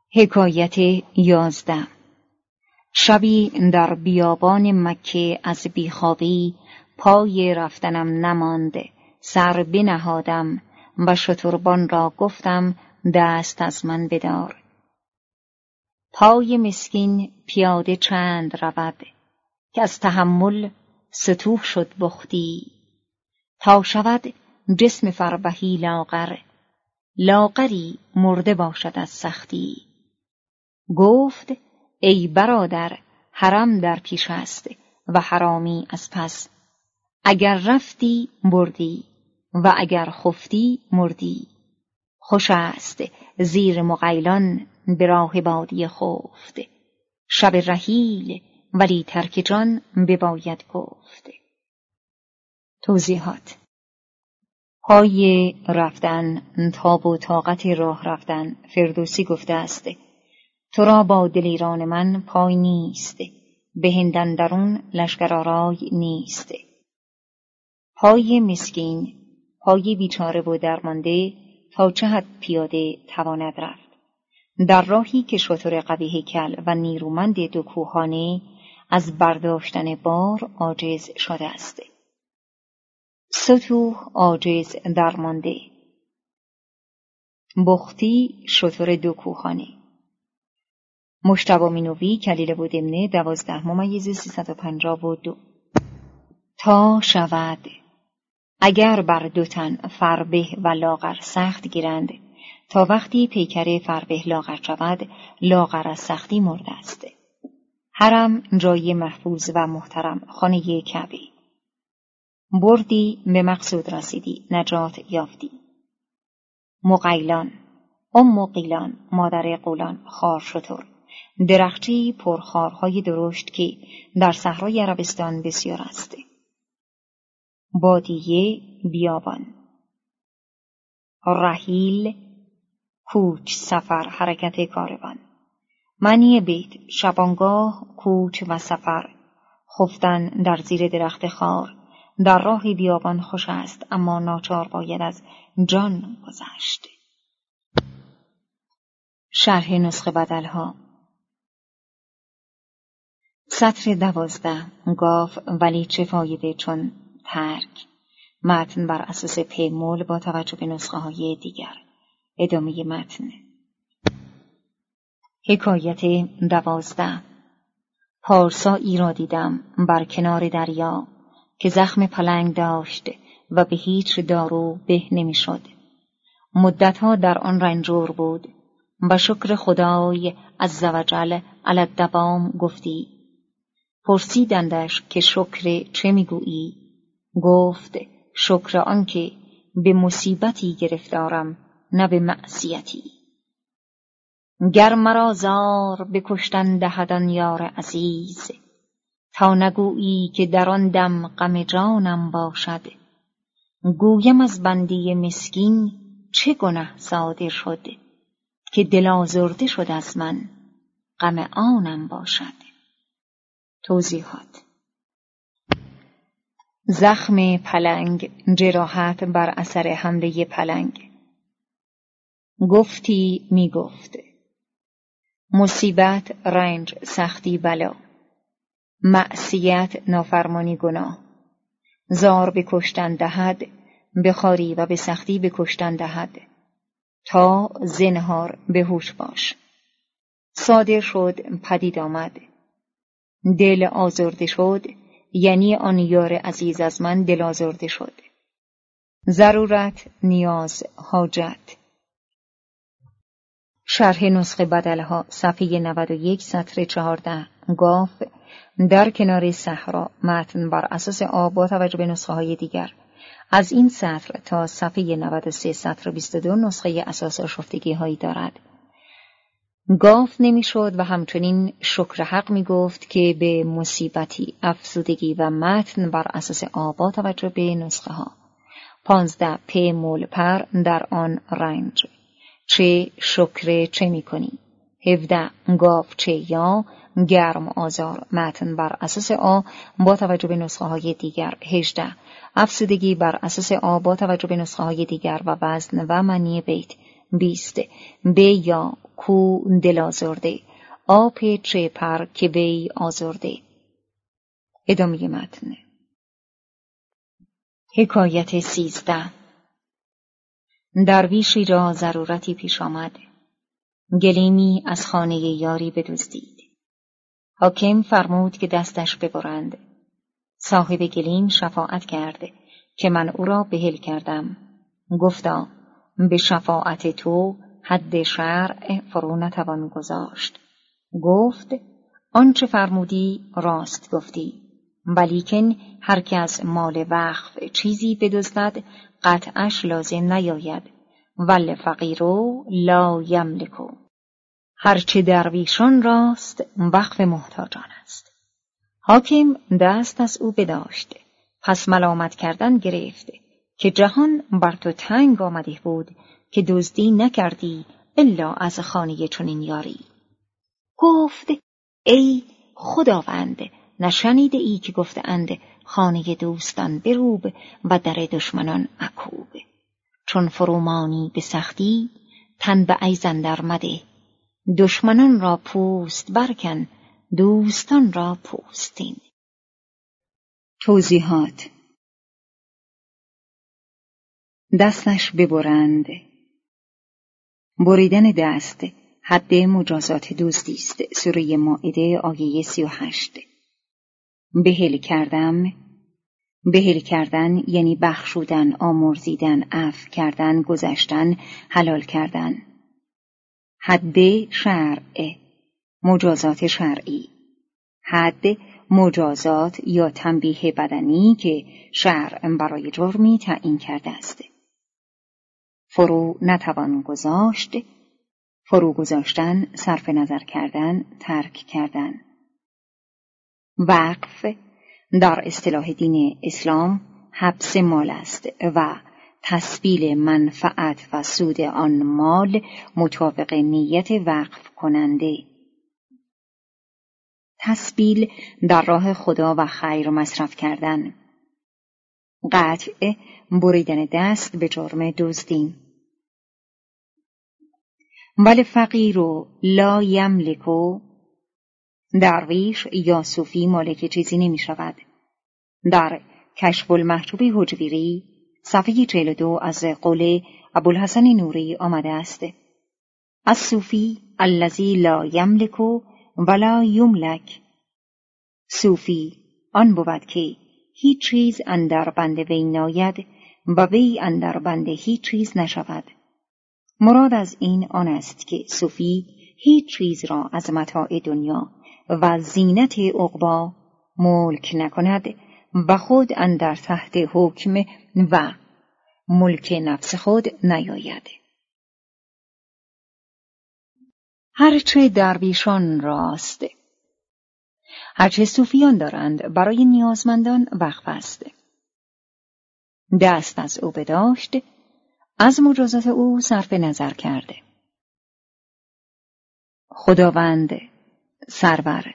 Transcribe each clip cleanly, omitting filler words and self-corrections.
حکایت 11. شبی در بیابان مکه از بیخوابی پای رفتنم نماند، سر بنهادم و شتربان را گفتم دست از من بدار. پای مسکین پیاده چند رود، که از تحمل ستوه شد بختی. تا شود جسم فربهی لاغر، لاغری مرده باشد از سختی. گفت ای برادر، حرم در پیش است و حرامی از پس. اگر رفتی بردی و اگر خفتی مردی. خوش است زیر مغیلان به راه بادی خفت. شب رحیل ولی ترک جان بباید گفت. توضیحات: پای رفتن، تاب و طاقت راه رفتن. فردوسی گفته است تو را با دلیران من پای نیست، به هند اندرون لشکر آرای نیست. پای مسکین، پای بیچاره و درمانده، تا چه حد پیاده تواند رفت؟ در راهی که شتر قوی هیکل و نیرومند دو کوهانه از برداشتن بار عاجز شده است. ستوه عاجز درمانده، بختی شتر دو کوهانه. مجتبی مینوی کلیله و دمنه 12/352. تا شود، اگر بر دو تن فربه و لاغر سخت گیرند، تا وقتی پیکر فربه لاغر شود، لاغر از سختی مرده است. حرم جای محفوظ و محترم، خانه کعبه. بردی به مقصود رسیدی، نجات یافتی. مغیلان، قیلان، مادر قولان، خار شتر، درختی پرخارهای درشت که در صحرای عربستان بسیار است. بادیه، بیابان. رحیل، کوچ، سفر، حرکت کاروان. معنی بیت: شبانگاه کوچ و سفر، خفتن در زیر درخت خار. در راه بیابان خوش است، اما ناچار باید از جان گذشت. شرح نسخه بدلها. سطر 12. گاف ولی چه فایده چون ترک. متن بر اساس پیمول با توجه به نسخه های دیگر. ادامه متن. حکایت 12. پارسایی را دیدم بر کنار دریا، که زخم پلنگ داشت و به هیچ دارو به نمیشد. مدتها در آن رنجور بود و شکر خدای عزوجل علی الدوام گفتی. پرسیدندش که شکر چه میگویی؟ گفت شکر آن که به مصیبتی گرفتارم، نه به معصیتی. گر مرا زار بکشتن دهد آن یار عزیز، تا نگویی که در آن دم غم جانم باشد. گویم از بنده مسکین چه گنه صادر شد، که دل آزرده شد از من غم آنم باشد. توضیحات: زخم پلنگ، جراحت بر اثر حمله پلنگ. گفتی می گفت. مصیبت، رنج، سختی، بلا. معصیت، نافرمانی، گناه. زار به کشتن دهد، بخواری و به سختی به کشتن دهد. تا زنهار به هوش باش. صادر شد، پدید آمد. دل آزرده شد، یعنی آن یار عزیز از من دل آزرده شد. ضرورت، نیاز، حاجت. شرح نسخه بدلها. صفحه 91 سطر 14. گاف در کنار صحرا. متن بر اساس آب با توجه به نسخه های دیگر. از این سطر تا صفحه 93 سطر 22 نسخه اساس آشفتگی هایی دارد. گاف نمیشد و همچنین شکر حق می گفت که به مصیبتی افسودگی و متن بر اساس آب با توجه به نسخه ها. 15. پیمول پر در آن رنج. چه شکر چه می کنی؟ 17. گاف چه یا گرم آزار. متن بر اساس آ با توجه به نسخه های دیگر. 18. افسودگی بر اساس آ با توجه به نسخه های دیگر و وزن و معنی بیت. بیست بیا کو دل آزرده، آپ چه پر که وی آزرده. ادامه متن. حکایت 13. درویشی را ضرورتی پیش آمد. گلیمی از خانه یاری بدزدید. حاکم فرمود که دستش ببرند. صاحب گلیم شفاعت کرد که من او را بحل کردم. گفتا به شفاعت تو حد شرع فرو نتوان گذاشت. گفت آنچه فرمودی راست گفتی، ولیکن هر که از مال وقف چیزی بدزدد قطعش لازم نیاید. والفقیر لا یملکو. هرچه درویشان راست وقف محتاجان است. حاکم دست از او بداشت، پس ملامت کردن گرفت که جهان بر تو تنگ آمده بود که دزدی نکردی الا از خانه چنین یاری. گفت ای خداوند، نشنیده ای که گفتند خانه دوستان بروب و در دشمنان مکوب. چون فرومانی به سختی تن به ایزن در مده. دشمنان را پوست برکن، دوستان را پوستین. توضیحات. دستش ببرند. بریدن دست حد مجازات دزدی است. سوره مائده آیه 38. بحل کردن یعنی بخشودن، آمرزیدن، عفو کردن، گذشتن، حلال کردن. حد شرع، مجازات شرعی. حد مجازات یا تنبیه بدنی که شرع برای جرمی تعیین کرده است. فرو نتوان گذاشت. فرو گذاشتن، صرف نظر کردن، ترک کردن. وقف در اصطلاح دین اسلام حبس مال است و تسبیل منفعت و سود آن مال مطابق نیت وقف کننده. تسبیل در راه خدا و خیر مصرف کردن. قطع بریدن دست به جرم دزدی. والفقیر لا یملکو. درویش یا صوفی مالک چیزی نمی شود. در کشف المحجوب حجویری صفحه 42 از قول ابوالحسن نوری آمده است: الصوفی الذی لا یملک ولا یملک. صوفی آن بود که هیچ چیز اندر بند وی ناید و وی اندر بند هیچ چیز نشود. مراد از این آن است که صوفی هیچ چیز را از متاع دنیا و زینت عقبی ملک نکند و خود اندر تحت حکم و ملک نفس خود نیاید. هرچه درویشان راست، هرچه صوفیان دارند برای نیازمندان وقف است. دست از او بداشت، از مجازات او صرف نظر کرده. خداوند سرور.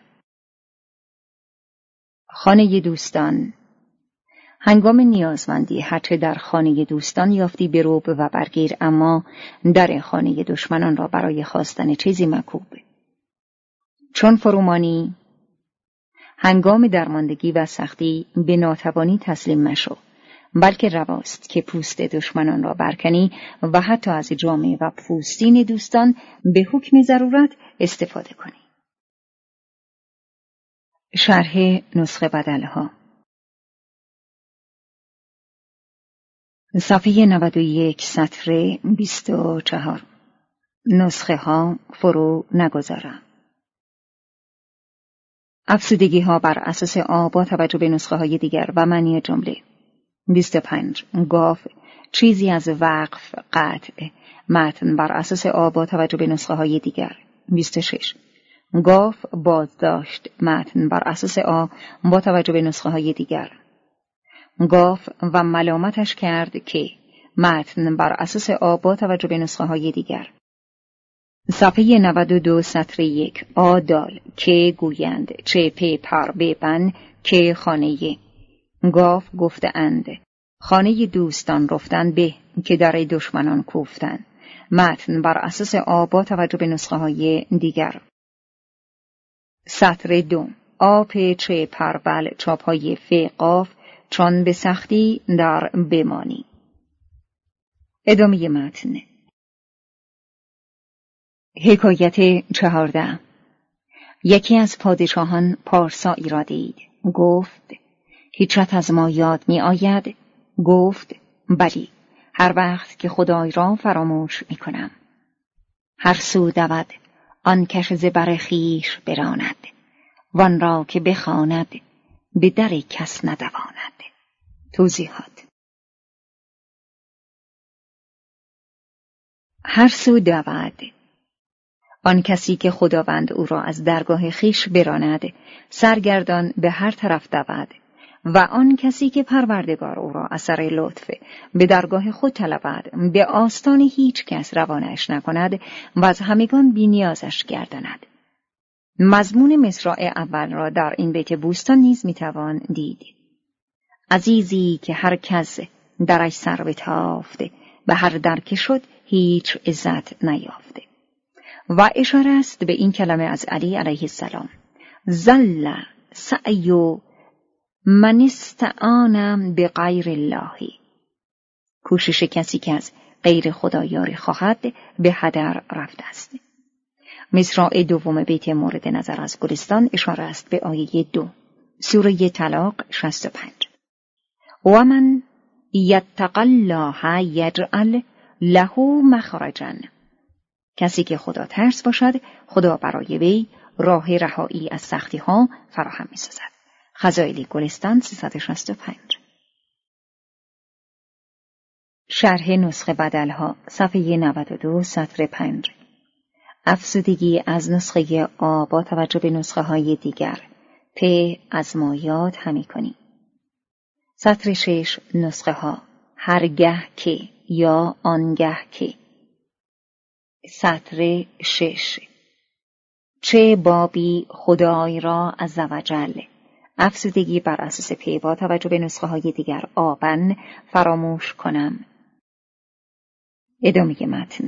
خانه دوستان. هنگام نیازمندی هرچه در خانه دوستان یافتی بروب و برگیر، اما در خانه دشمنان را برای خواستن چیزی مکوب. چون فرومانی، هنگام درماندگی و سختی به ناتوانی تسلیم مشو، بلکه رواست که پوست دشمنان را برکنی و حتی از جامه و پوستین دوستان به حکم ضرورت استفاده کنی. شرح نسخه بدلها. صفحه 91 سطر 24. نسخه ها فرو نگذارم. افسودگی ها بر اساس آ با توجه به نسخه های دیگر و معنی جمله. 25. گاف چیزی از وقف قطع، متن بر اساس آ با توجه به نسخه های دیگر. 26. گاف بازداشت، متن بر اساس آ با توجه به نسخه های دیگر. گاف و ملامتش کرد که، متن بر اساس آ با توجه به نسخه های دیگر. صفحه 92 سطر 1. آ دال که گویند، چه پی پر ببن که خانه. گاف گفته اند، خانه دوستان رفتن به که در دشمنان کوفتن. متن بر اساس آ با توجه به نسخه های دیگر. سطر 2. آ چه پرول چاپ های ف قاف چون به سختی در بمانی. ادامه متن. حکایت 14. یکی از پادشاهان پارسایی را دید. گفت هیچت از ما یاد می آید؟ گفت بلی، هر وقت که خدای را فراموش می کنم. هر سو دود آن کش ز بر خویش براند، وان را که بخواند به در کس ندواند. توضیحات. هر سو دود، آن کسی که خداوند او را از درگاه خویش براند سرگردان به هر طرف دود، و آن کسی که پروردگار او را اثر لطف به درگاه خود طلبد به آستان هیچ کس روانش نکند و از همگان بی نیازش گرداند. مضمون مصرع اول را در این بیت بوستان نیز میتوان دید. عزیزی که هر کس درش سر بتافته، به هر در که شد هیچ عزت نیافته. و اشاره است به این کلمه از علی علیه السلام: زل سعی من استعان به غیر الله. کوشش کسی که از غیر خدا یاری خواهد به هدر رفته است. مصرع دوم بیت مورد نظر از گلستان اشاره است به آیه 2 سوره طلاق 65: و من یتق الله یجعل له مخرجا. کسی که خدا ترس باشد، خدا برای وی راه رهایی از سختی ها فراهم می سازد. خزائلی گلستان 365. شرح نسخه بدلها صفحه 92 سطر 5. افزودگی از نسخه آ با توجه به نسخه های دیگر. پ از ما یاد همی کنیم. سطر 6 نسخه ها: هرگه که یا آنگه که. سطر 6 چه بابی خدای را عزوجل. افزودگی بر اساس پ با توجه به نسخه های دیگر. آبن فراموش کنم. ادامه متن.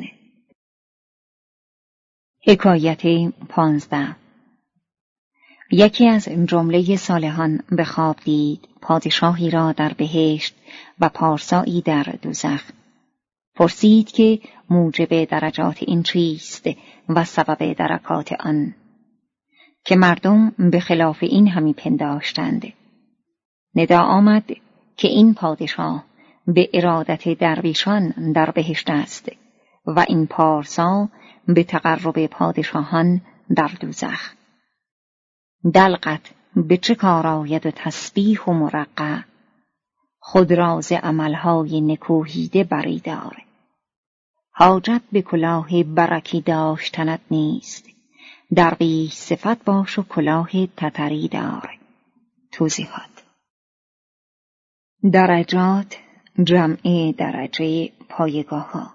حکایت 15. یکی از جمله صالحان به خواب دید پادشاهی را در بهشت و پارسایی در دوزخ. پرسید که موجب درجات این چیست و سبب درکات آن، که مردم به خلاف این همی پنداشتند. ندا آمد که این پادشاه به ارادت درویشان در بهشت است و این پارسا به تقرب پادشاهان در دوزخ. دلقت به چه کار آید و تسبیح و مرقع، خود را ز عملهای نکوهیده بری دار. حاجت به کلاه برکی داشتنت نیست، درویش صفت باش و کلاه تتری دار. توضیحات. درجات جمع درجه پایگاه ها.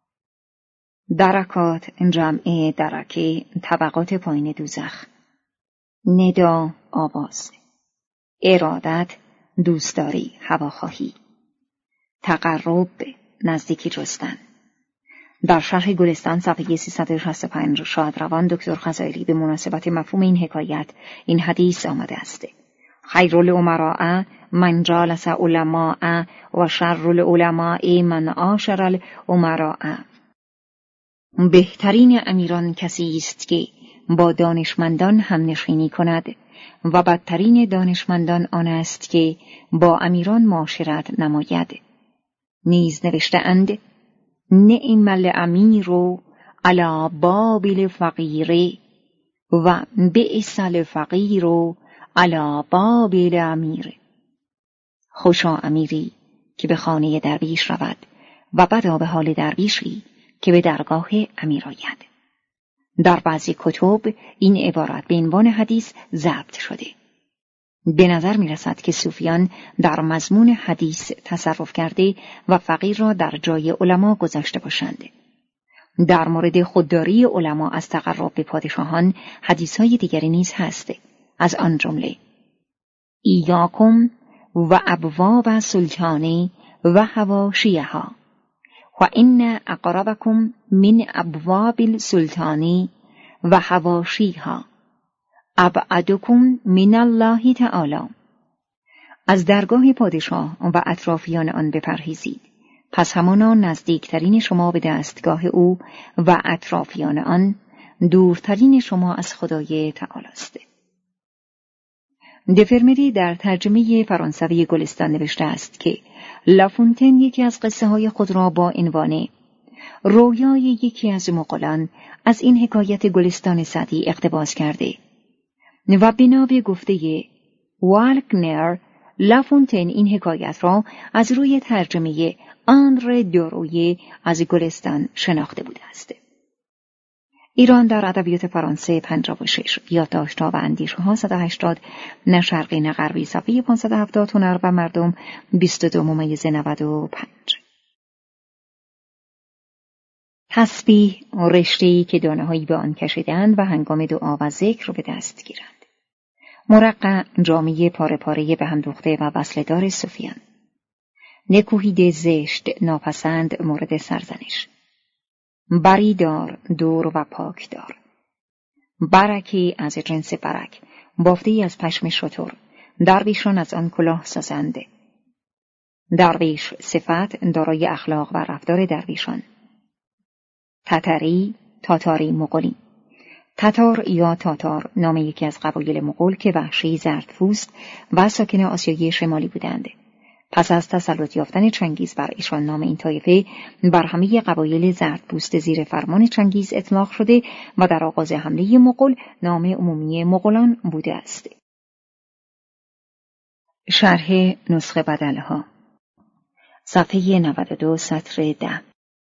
درکات جمع درکه طبقات پایین دوزخ. ندا آواز. ارادت دوستداری هواخواهی. تقرب نزدیکی جستن. در شرح گلستان صفحه 365 شادروان دکتر خزائلی به مناسبت مفهوم این حکایت این حدیث آمده است: خیر الامراء من جالس علماء و شر العلماء من عاشر الامراء. بهترین امیران کسی است که با دانشمندان هم نشینی کند و بدترین دانشمندان آن است که با امیران معاشرت نماید. نیز نوشته اند: نعم الامیر علی باب الفقیر و بئس الفقیر علی باب الامیر. خوشا امیری که به خانه درویش رود و بدا به حال درویشی که به درگاه امیر آید. در بعضی کتب این عبارت به عنوان حدیث ضبط شده. به نظر می رسد که صوفیان در مضمون حدیث تصرف کرده و فقیر را در جای علما گذاشته باشند. در مورد خودداری علما از تقرب به پادشاهان حدیث‌های دیگری نیز هست، از آن جمله: ایاکم و ابواب سلطانی و حواشیها و این اقربکم من ابواب السلطانی و حواشیها ابعدکم من الله تعالی. از درگاه پادشاه و اطرافیان آن بپرهیزید، پس همانا نزدیکترین شما به دستگاه او و اطرافیان آن دورترین شما از خدای تعالی است. دفرمری در ترجمه فرانسوی گلستان نوشته است که لافونتن یکی از قصه های خود را با عنوان رویای یکی از مغولان از این حکایت گلستان سعدی اقتباس کرده و بنا به گفته والکنر لافونتن این حکایت را از روی ترجمه آندره دورویه از گلستان شناخته بوده است. ایران در ادبیات فرانسه 56 یادداشت‌ها و اندیشه‌ها 180 نه شرقی نه غربی صفحه 570 هنر و مردم 22/95 تسبیح رشته‌ای که دانه‌هایی به آن کشیدند و هنگام دعا و ذکر به دست گیرند. مرقع جامعه پاره پاره به هم دوخته و وصله‌دار صوفیان. نکوهیده زشت ناپسند مورد سرزنش. بری دار دور و پاک دار. برکی از جنس برک بافته‌ای از پشم شتر، درویشان از آن کلاه سازنده. درویش صفت دارای اخلاق و رفتار درویشان. تتری تاتاری مغولی. تتار یا تاتار نام یکی از قبایل مغول که وحشی زردپوست و ساکن آسیای شمالی بودند. پس از تسلط یافتن چنگیز بر ایشان نام این طایفه بر همه قبایل زردپوست زیر فرمان چنگیز اطلاق شده و در آغاز حمله مغول نام عمومی مغولان بوده است. شرح نسخه بدلها صفحه 92 سطر 10.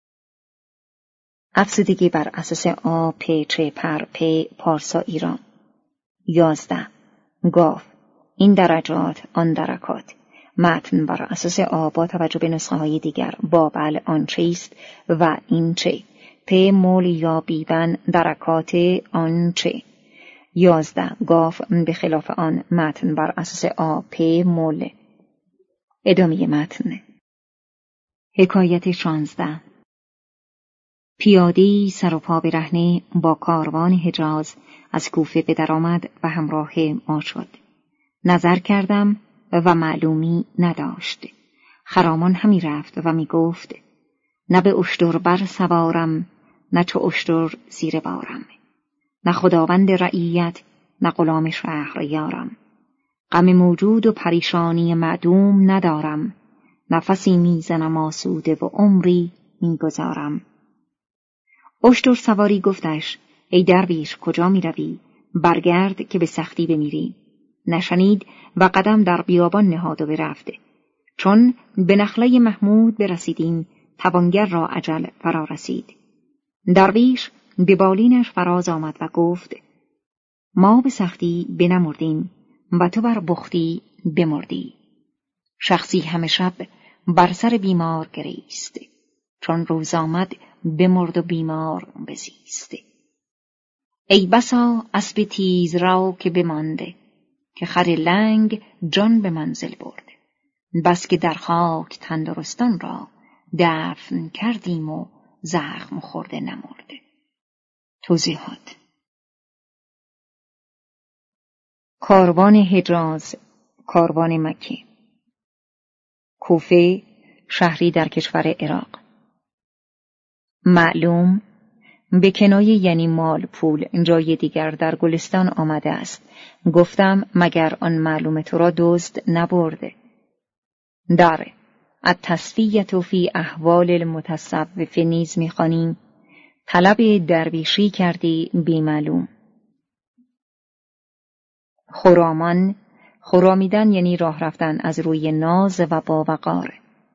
افزودگی بر اساس آ پ چ پر پ پارسا ایران. 11. گاف این درجات آن درکات. متن بر اساس آ با توجه به نسخه های دیگر بابل آن چیست و این چه. پ مول یا بیبن درکات آن چه. 11. گاف به خلاف آن متن بر اساس آ پ مول. ادامه متن. حکایت 16. پیاده‌ای سر و پا برهنه با کاروان حجاز از کوفه به در آمد و همراه ما شد. نظر کردم و معلومی نداشت. خرامان همی رفت و می گفت نه به اشتر بر سوارم نه چو اشتر زیر بارم، نه خداوند رعیت نه غلام شهریارم. غم موجود و پریشانی معدوم ندارم، نفسی میزنم آسوده و عمری میگذارم. اشتر سواری گفتش ای درویش کجا می روی؟ برگرد که به سختی بمیری. نشنید و قدم در بیابان نهاد و برفت. چون به نخله محمود برسیدیم توانگر را اجل فرا رسید. درویش به بالینش فراز آمد و گفت ما به سختی بنمردیم و تو بر بختی بمردی. شخصی همه شب بر سر بیمار گریست، چون روز آمد بمرد و بیمار بزیست. ای بسا اسب تیز رو که بمانده، که خر لنگ جان به منزل برد. بس که در خاک تندرستان را دفن کردیم و زخم خورده نمرده. توضیحات. کاروان حجاز، کاروان مکه. کوفه، شهری در کشور عراق. معلوم به کنایه یعنی مال پول جای دیگر در گلستان آمده است. گفتم مگر آن معلوم تو را دزد نبرده. در التصفیة فی احوال المتصوف نیز می‌خوانیم طلب درویشی کردی بی معلوم. خرامان، خرامیدن یعنی راه رفتن از روی ناز و با وقار.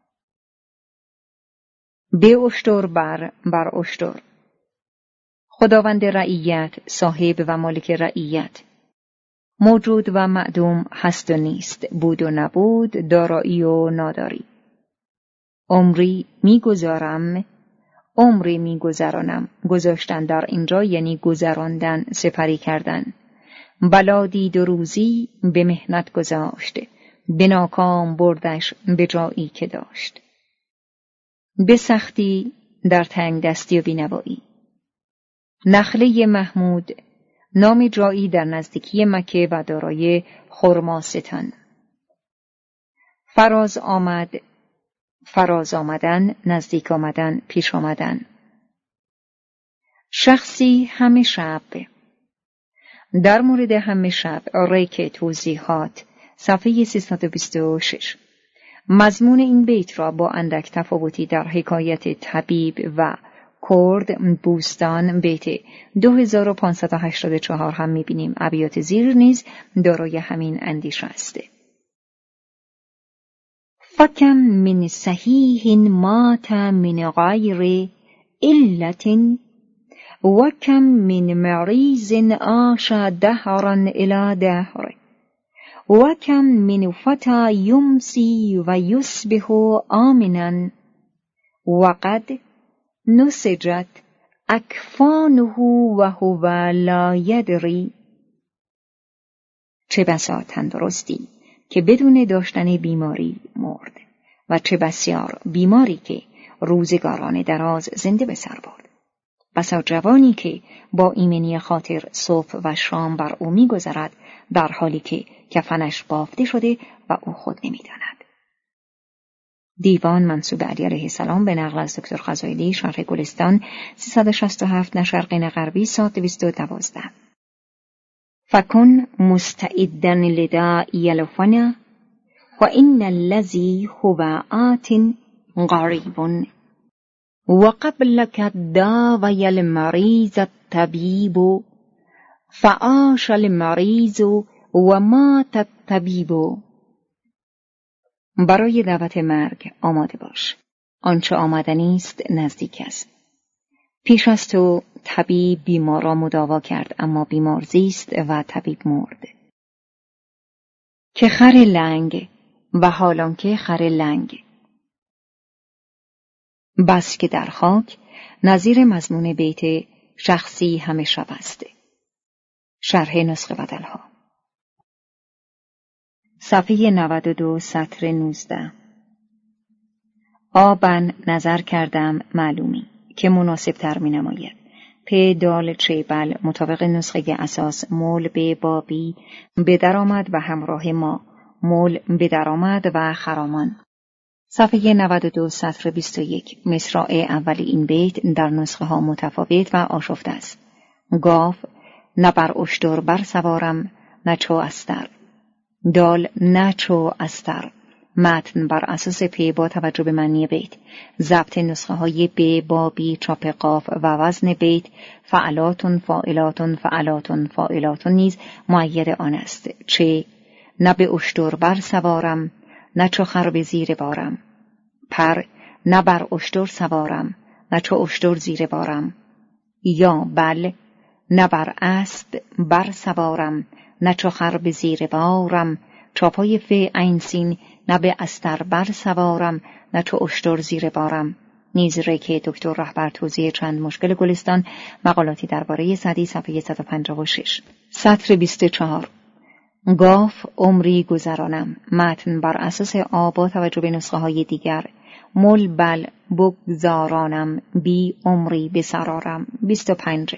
به اشتر بر اشتر. خداوند رعیت، صاحب و مالک رعیت. موجود و معدوم، هست و نیست، بود و نبود، دارایی و ناداری. عمری میگذارم، عمری میگذرانم. گذاشتن در اینجا یعنی گذراندن، سپری کردن. بلا دید و روزی به محنت گذاشته، به ناکام بردش به جایی که داشت. به سختی در تنگ دستی و بینوایی. نخله محمود نام جایی در نزدیکی مکه و دارای خرماستان. فراز آمد، فراز آمدن، نزدیک آمدن، پیش آمدن. شخصی همه شب. در مورد همه شب ریک توضیحات صفحه 326. مضمون این بیت را با اندک تفاوتی در حکایت طبیب و کرد بوستان بیت 2584 هم می‌بینیم. ابیات زیر نیز دارای همین اندیشه است. فکم من صحیح مات من غیر علت و کم من مریض عاش دهرا الی دهر و کم من فتى یمسی و یصبح آمنا و قد نسجت اکفانه و هو لا یدری. چه بسا تندرستی که بدون داشتن بیماری مرد و چه بسیار بیماری که روزگاران دراز زنده به سر برد. بسا جوانی که با ایمنی خاطر صبح و شام بر او می‌گذرد در حالی که کفنش بافته شده و او خود نمی‌داند. دیوان منسوب علی علیه السلام به نقل از دکتر خزائلی، شرح گلستان 367 نشر غین غربی سات 212. فکن مستعدا لداعی الفنا و این الذی هو آت قریب و قبلک داوی المریض الطبیب فعاش المریض و مات الطبیب. برای دعوت مرگ آماده باش. آنچه آمدنی است نزدیک است. پیش از تو طبیب بیمار را مداوا کرد، اما بیمار زیست و طبیب مرد. که خر لنگ و حالان که خر لنگ. بس که در خاک نظیر مضمون بیت شخصی همه شب است. شرح نسخه بدلها صفحه 92 سطر 19. آبن نظر کردم معلومی که مناسب تر می نماید. پ دال چیبل مطابق نسخه اساس مول به بابی به درآمد و همراه ما مول به درآمد و خرامان. صفحه 92 سطر 21. مصرع اولی این بیت در نسخه ها متفاوت و آشفته است. گاو نه بر اشتر بر سوارم نه چو استر. دال نه چو استر. متن بر اساس پی با توجه به معنی بیت. ضبط نسخه های ب با بی چاپ قاف و وزن بیت فعلاتون فاعلاتون فعلاتون فاعلاتون نیز مؤید آن است. چه نه به اشتر بر سوارم نه چو خر به زیر بارم. پر نه بر اشتر سوارم نه چو اشتر زیر بارم. یا بل نه بر اسب بر سوارم نه چو خر به زیر بارم. چاپای ف عین سین نه به استر بر سوارم نه چو اشتر زیر بارم. نیز ریک دکتر رهبر توضیح چند مشکل گلستان مقالاتی درباره سعدی صفحه 156. سطر 24. گاف عمری گذرانم. متن بر اساس آ با توجه به نسخه های دیگر. مل بل بگذارانم بی عمری بسرارم. 25.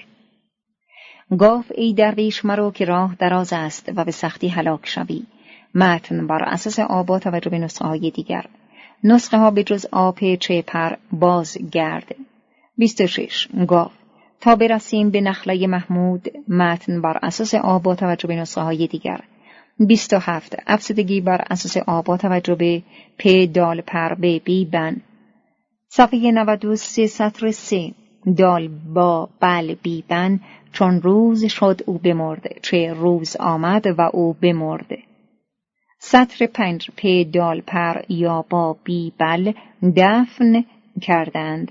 گاف ای درویش مرو که راه دراز است و به سختی هلاک شوی. متن بر اساس آ با توجه به نسخه های دیگر. نسخه ها به جز آب چه پر باز گرد. 26. گاف تا برسیم به نخله محمود. متن بر اساس آ با توجه به نسخه های دیگر. 27. افسدگی بر اساس آ با توجه به پ دال پر به بی بن. صفحه 93 سطر 3. دال با بل بی بن چون روز شد او بمرد. چه روز آمد و او بمرد. سطر 5. پ دال پر یا با بی بل دفن کردند.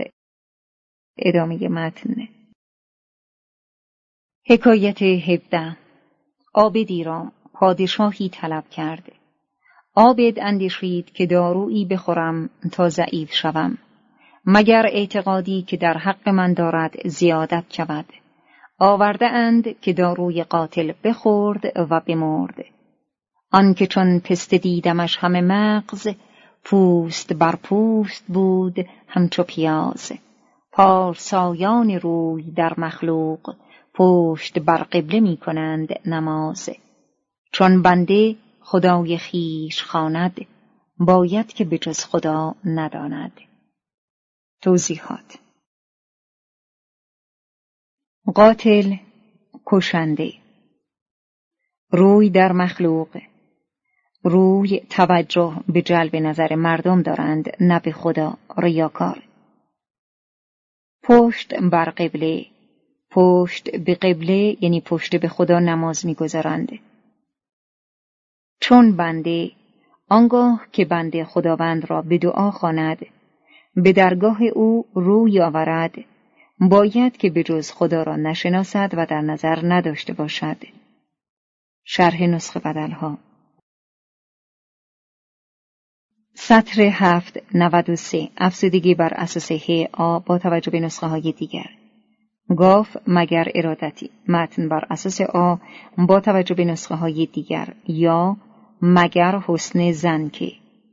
ادامه متن. حکایت 17. عابدی را پادشاهی طلب کرد. عابد اندیشید که دارویی بخورم تا ضعیف شوم، مگر اعتقادی که در حق من دارد زیادت شود. آورده اند که داروی قاتل بخورد و بمرد. آن که چون پسته دیدمش همه مغز، پوست بر پوست بود همچو پیاز. پارسایان روی در مخلوق پشت بر قبله می کنند نماز. چون بنده خدای خویش خواند، باید که به جز خدا نداند. توضیحات: قاتل، کشنده. روی در مخلوق، روی توجه به جلب نظر مردم دارند، نه به خدا، ریاکار. پشت بر قبله، پشت به قبله یعنی پشت به خدا نماز می‌گذارند. چون بنده، آنگاه که بنده خداوند را به دعا خواند، به درگاه او روی آورد، باید که به جز خدا را نشناسد و در نظر نداشته باشد. شرح نسخه بدلها. سطر 793 افزودگی بر اساس ه آ با توجه به نسخه های دیگر. گاف مگر ارادتی، متن بر اساس آ با توجه به نسخه های دیگر. یا مگر حسن زنکه.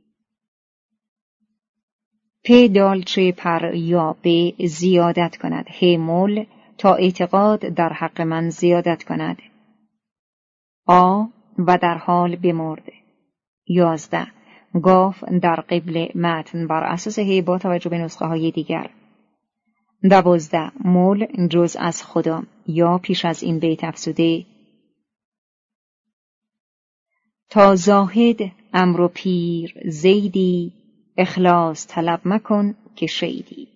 پ دالچه پر یا به زیادت کند. ه مول تا اعتقاد در حق من زیادت کند. آ و در حال بمرد. 11 گاف در قبل، متن بر اساس ه با توجه به نسخه های دیگر. 12 مول جز از خدا. یا پیش از این بیت افزوده: تا زاهد امر و پیر زیدی، اخلاص طلب مکن که شیدی.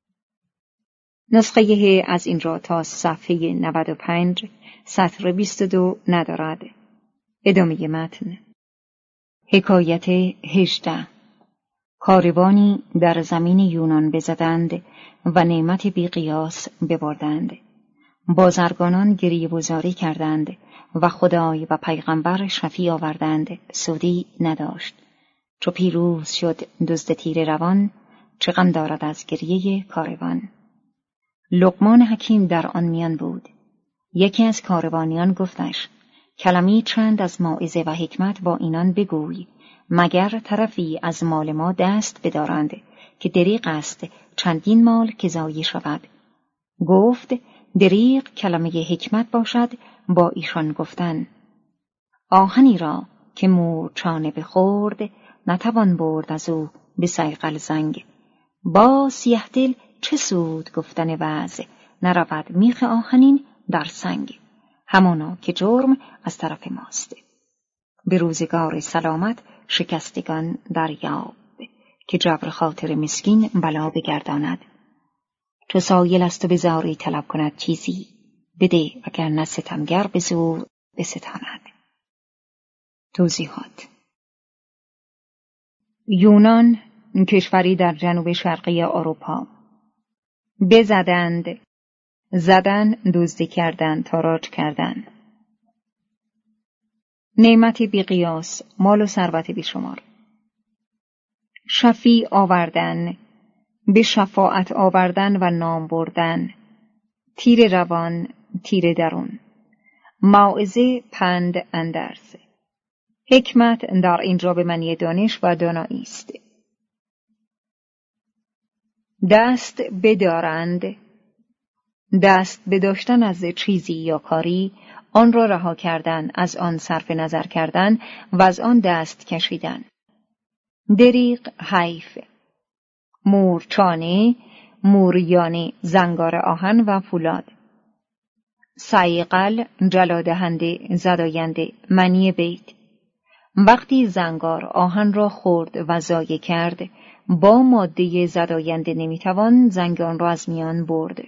نسخه ه از اینجا تا صفحه 95 سطر 22 ندارد. ادامه متن. حکایت 18 کاروانی در زمین یونان بزدند و نعمت بی قیاس ببردند. بازرگانان گریه گذاری کردند و خدای و پیغمبر شفیع آوردند، سودی نداشت. چو پیروز شد دزد تیره روان، چه غم دارد از گریه کاروان. لقمان حکیم در آن میان بود. یکی از کاروانیان گفتش: کلمی چند از موعظه و حکمت با اینان بگوی، مگر طرفی از مال ما دست بدارند که دریغ است چندین مال که ضایع شود. گفت: دریغ کلمه حکمت باشد با ایشان گفتن. آهنی را که مور چانه بخورد، نتوان برد از او به صیقل زنگ. با سیه دل چه سود گفتن وعظ، نرود میخ آهنین در سنگ. همانا که جرم از طرف ماست. به روزگار سلامت شکستگان دریاب، که جبر خاطر مسکین بلا بگرداند. چو سایل است و به زاری طلب کند چیزی، بده وگر نه ستمگر به زور بستاند. توضیحات: یونان کشوری در جنوب شرقی اروپا. بزدند، زدن، دزدی کردن، تاراج کردن. نعمت بی قیاس، مال و ثروت بی شمار. شفیع آوردن، به شفاعت آوردن و نام بردن. تیر روان، تیر درون. موعظه، پند، اندرز. حکمت در اینجا به معنی دانش و دانایی است. دست بدارند، دست بداشتن از چیزی یا کاری، آن را رها کردن، از آن صرف نظر کردن و از آن دست کشیدن. دریغ، حیف. مورچانه، موریانه، زنگار آهن و فولاد. صیقل، جلادهنده، زداینده. معنی بیت: وقتی زنگار آهن را خورد و ضایع کرد، با ماده زداینده نمیتوان زنگ آن را از میان برد.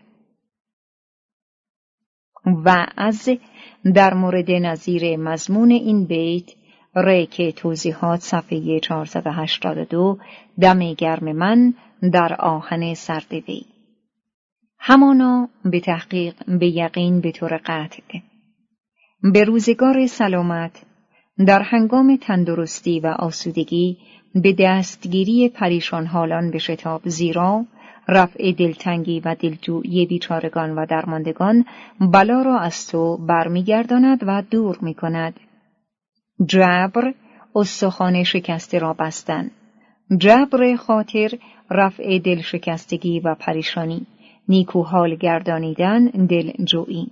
و از در مورد نظیر مضمون این بیت ریک توضیحات صفحه 482 دم گرم من در آهن سرد وی. همانا به تحقیق، به یقین، به طور قطع. به روزگار سلامت، در هنگام تندرستی و آسودگی، به دستگیری پریشان حالان بشتاب، زیرا رفع دلتنگی و دلجویی بیچارگان و درماندگان بلا را از تو برمیگرداند و دور می‌کند. جبر، استخوان شکسته را بستن. جبر خاطر، رفع دل شکستگی و پریشانی. نیکو حال گردانیدن دلجویی.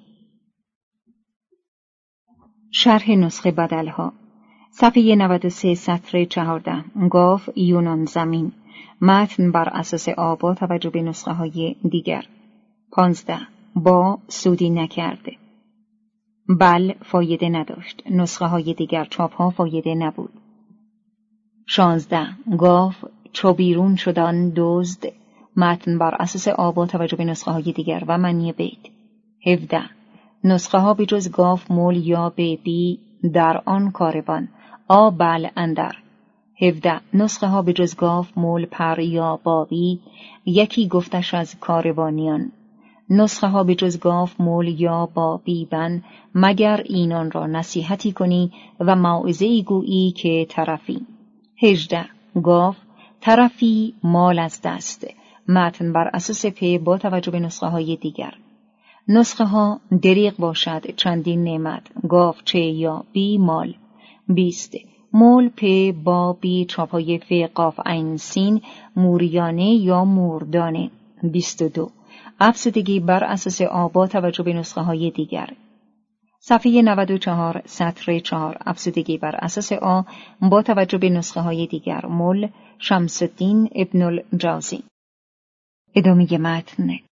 شرح نسخه بدلها. صفحه 93 سطر 14. گاو یونان زمین. متن بر اساس آ با توجه به نسخه های دیگر. 15. با سودی نکرده. بل فایده نداشت. نسخه های دیگر چاپ ها فایده نبود. 16. گاو چو بیرون شدن دزد. متن بر اساس آ با توجه به نسخه های دیگر و معنی بیت. 17. نسخه ها بجز گاو مول یا به بی در آن کاروان. آ بل اندر. 17. نسخه ها بجز گاو مول پر یا بابی یکی گفتش از کاروانیان. نسخه ها بجز گاو مول یا بابی بن مگر اینان را نصیحتی کنی و موعظه‌ای گویی که طرفی. 18. گاو طرفی مال از دست. متن بر اساس پ با توجه به نسخه های دیگر. نسخه ها دریغ باشد چندین نعمت. گاو چه یا بی مال. 20. مول پ با بی چاپای ف قاف عین سین موریانه یا موردانه. 22. افسودگی بر اساس آ با توجه به نسخه های دیگر. صفحه 94 سطر 4. افسودگی بر اساس آ با توجه به نسخه های دیگر. مول شمس الدین ابن الجوزی. ادامه متن.